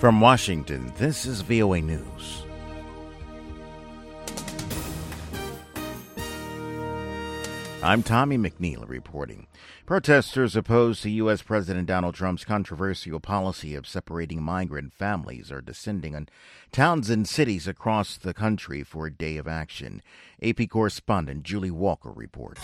From Washington, this is VOA News. I'm Tommy McNeil reporting. Protesters opposed to U.S. President Donald Trump's controversial policy of separating migrant families are descending on towns and cities across the country for a day of action. AP correspondent Julie Walker reports.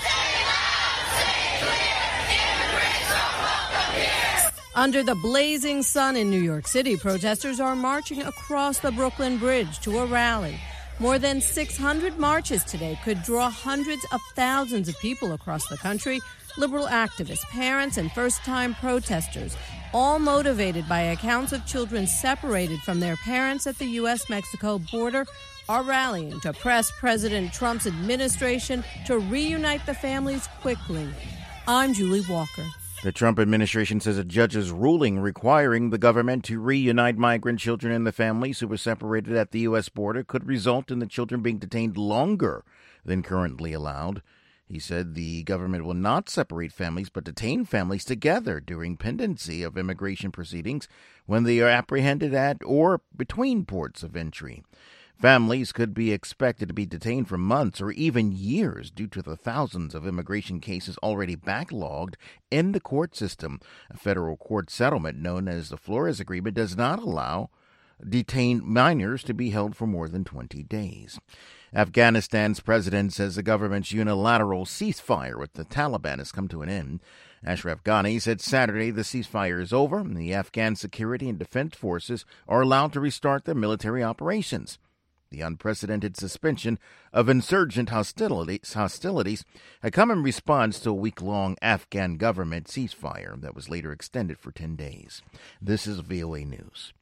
Under the blazing sun in New York City, protesters are marching across the Brooklyn Bridge to a rally. More than 600 marches today could draw hundreds of thousands of people across the country. Liberal activists, parents, and first-time protesters, all motivated by accounts of children separated from their parents at the U.S.-Mexico border, are rallying to press President Trump's administration to reunite the families quickly. I'm Julie Walker. The Trump administration says a judge's ruling requiring the government to reunite migrant children and the families who were separated at the U.S. border could result in the children being detained longer than currently allowed. He said the government will not separate families but detain families together during pendency of immigration proceedings when they are apprehended at or between ports of entry. Families could be expected to be detained for months or even years due to the thousands of immigration cases already backlogged in the court system. A federal court settlement known as the Flores Agreement does not allow detained minors to be held for more than 20 days. Afghanistan's president says the government's unilateral ceasefire with the Taliban has come to an end. Ashraf Ghani said Saturday the ceasefire is over and the Afghan security and defense forces are allowed to restart their military operations. The unprecedented suspension of insurgent hostilities had come in response to a week-long Afghan government ceasefire that was later extended for 10 days. This is VOA News.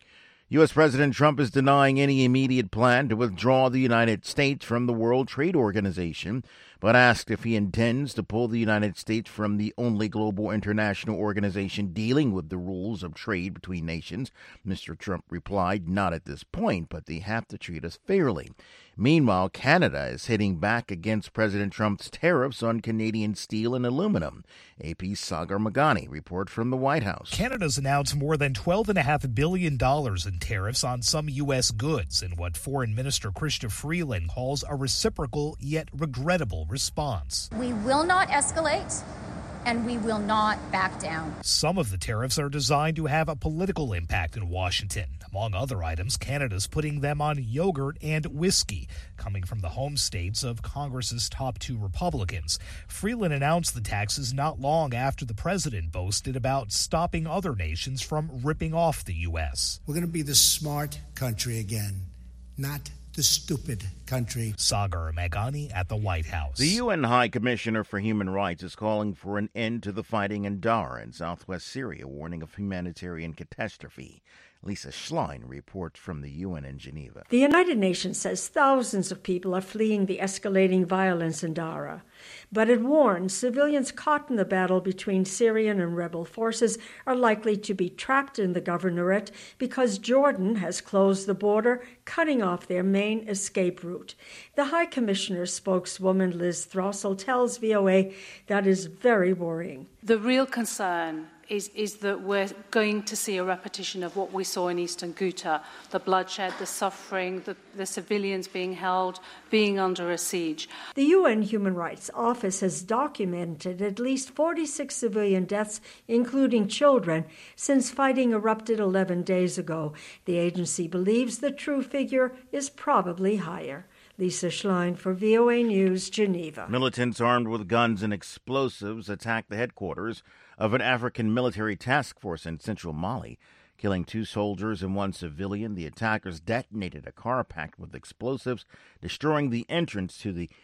U.S. President Trump is denying any immediate plan to withdraw the United States from the World Trade Organization, but asked if he intends to pull the United States from the only global international organization dealing with the rules of trade between nations. Mr. Trump replied, "Not at this point, but they have to treat us fairly." Meanwhile, Canada is hitting back against President Trump's tariffs on Canadian steel and aluminum. AP's Sagar Meghani reports from the White House. Canada's announced more than $12.5 billion in tariffs on some U.S. goods in what Foreign Minister Chrystia Freeland calls a reciprocal yet regrettable response. We will not escalate, and we will not back down. Some of the tariffs are designed to have a political impact in Washington. Among other items, Canada's putting them on yogurt and whiskey, coming from the home states of Congress's top two Republicans. Freeland announced the taxes not long after the president boasted about stopping other nations from ripping off the U.S. We're going to be the smart country again, not the stupid country. Sagar Meghani at the White House. The UN High Commissioner for Human Rights is calling for an end to the fighting in Daraa in southwest Syria, warning of humanitarian catastrophe. Lisa Schlein reports from the UN in Geneva. The United Nations says thousands of people are fleeing the escalating violence in Daraa, but it warns civilians caught in the battle between Syrian and rebel forces are likely to be trapped in the governorate because Jordan has closed the border, cutting off their main escape route. The High Commissioner's spokeswoman Liz Throssell tells VOA that is very worrying. The real concern is that we're going to see a repetition of what we saw in eastern Ghouta, the bloodshed, the suffering, the civilians being held, being under a siege. The UN Human Rights Office has documented at least 46 civilian deaths, including children, since fighting erupted 11 days ago. The agency believes the true figure is probably higher. Lisa Schlein for VOA News, Geneva. Militants armed with guns and explosives attacked the headquarters of an African military task force in central Mali, killing 2 soldiers and 1 civilian. The attackers detonated a car packed with explosives, destroying the entrance to the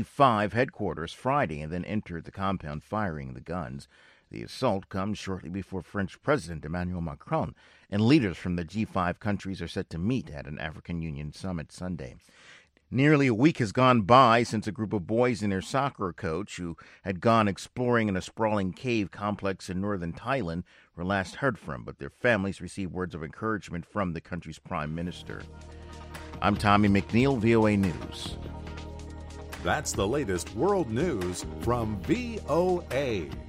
G5 headquarters Friday, and then entered the compound firing the guns. The assault comes shortly before French President Emmanuel Macron and leaders from the G5 countries are set to meet at an African Union summit Sunday. Nearly a week has gone by since a group of boys and their soccer coach who had gone exploring in a sprawling cave complex in northern Thailand were last heard from, but their families received words of encouragement from the country's prime minister. I'm Tommy McNeil, VOA News. That's the latest world news from VOA.